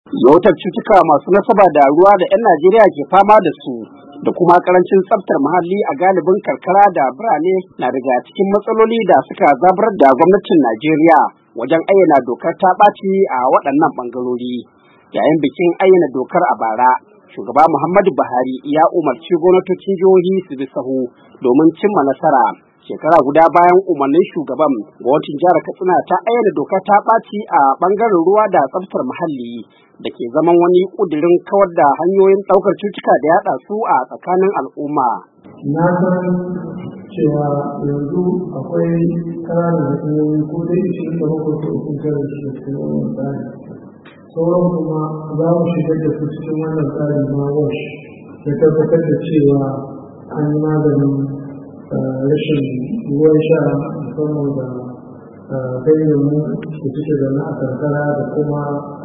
Yawaitar cutuka masu nasaba da ruwa da 'yan Najeriya ke fama da su da kuma karancin tsaftar muhalli a galibin karkara da birane na daga cikin matsaloli da suka zaburar da gwamnatin Najeriya wajen ayyana dokar ta ɓaci a waɗannan ɓangarori. Yayin bikin ayyana dokar a bara, shugaba Muhammadu Buhari ya umarci gwamnatocin jihohi su bi sahu domin cimma nasara. Shekara guda bayan umarnin shugaban, gwamnatin jihar Katsina ta ayyana dokar ta ɓaci a ɓangaren ruwa da tsaftar muhalli da ke zaman wani ƙudurin kawar da hanyoyin ɗaukar cutuka da yaɗa su a tsakanin al'umma. Na san cewa yanzu akwai ƙananan hukumomi ko dai 27 ko sun kare shi da cikin wannan tsari. Sauran kuma za mu shigar da su cikin wannan tsari na WASH da tabbatar da cewa an yi maganin rashin ruwan sha musamman da ganyenmu da suke zaune a karkara da kuma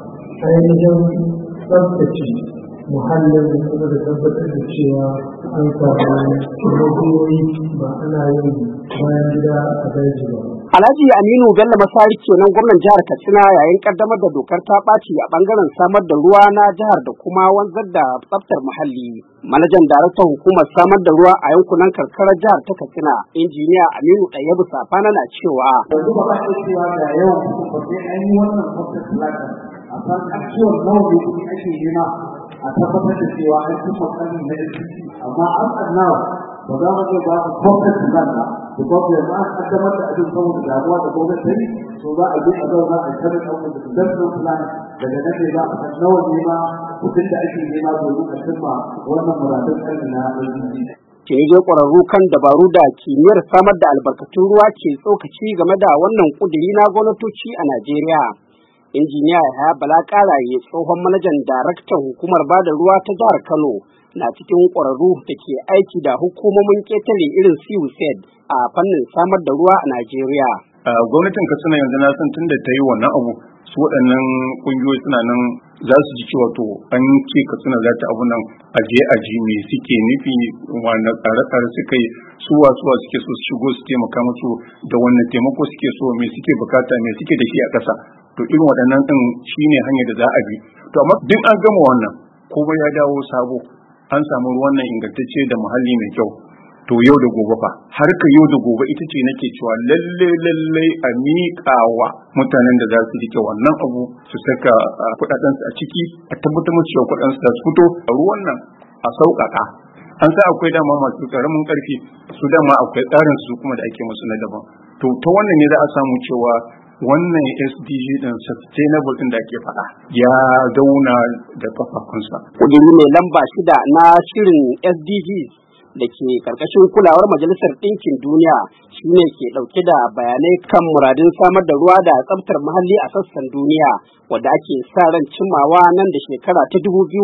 ainihin tsaftace muhallin kuma da tabbatar da cewa an samu magoyi ba ana yin bayan gida a daji ba. Alhaji Aminu Bello Masari kenan gwamnan jihar Katsina yayin kaddamar da dokar ta ɓaci a ɓangaren samar da ruwa na jihar da kuma wanzar da tsaftar muhalli. Manajan daraktan hukumar samar da ruwa a yankunan karkarar jihar ta Katsina, injiniya Aminu Ɗayyabu Safana na cewa. Yanzu ba za a cewa da yau ba sai an yi wannan tsaftar talaka a san actual nawa ne kuɗi ake nema a tabbatar da cewa an cimma ƙarni na LPG amma an tsannawa ba za mu iya ba su tsaftar talaka. Because yanzu an kaddamar da abin saboda damuwa da gwamnati yi, so za a je a zauna a kare ɗaukar da investment plan daga nan ne za a san nawa nema kuɗin da ake nema domin a cimma wannan muradun ƙarni na LPG. Kirge ƙwararru kan dabaru da kimiyyar samar da albarkatun ruwa ke tsokaci game da wannan ƙuduri na gwamnatoci a Najeriya. Injiniya Yahaya Bala Karaye, tsohon manajan daraktan hukumar bada ruwa ta jihar Kano, na cikin ƙwararru da ke aiki da hukumomin ƙetare irin USAID a fannin samar da ruwa a Najeriya. Gwamnatin Katsina yanzu na san tun da ta yi wannan abu, su waɗannan ƙungiyoyi suna nan za su ji cewa to an ce Katsina za ta abu nan aje me suke nufi, wanda tsare-tsare suka yi, suwa suke so su shigo su taimaka musu da wannan taimako suke so, me suke bukata, me suke da shi a ƙasa. To irin waɗannan ɗin shine hanyar da za a bi. To amma duk an gama wannan, komai ya dawo sabo. An samu ruwan nan ingantacce da muhalli mai kyau. To yau da gobe fa, harkar yau da gobe ita ce nake cewa lalle a miƙawa mutanen da za su rike wannan abu su saka kuɗaɗensu a ciki, a tabbatar musu cewa kuɗaɗensu za su fito. Ruwan nan a sauƙaƙa. An sa akwai dama masu ƙaramin ƙarfi, su dama akwai tsarin su kuma da ake musu na daban. To ta wannan ne za a samu cewa wannan SDG din sustainable din da ake faɗa ya zauna da kafafunsa. Kuduri mai lamba 6 na shirin SDGs da ke karkashin kulawar Majalisar Ɗinkin Duniya shine ke ɗauke da bayanai kan muradin samar da ruwa da tsaftar muhalli a sassan duniya wadda ake sa ran cimmawa nan da shekara ta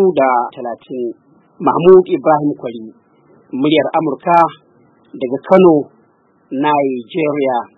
2030. Mahmud Ibrahim Kwari, muryar Amurka daga Kano, Nigeria.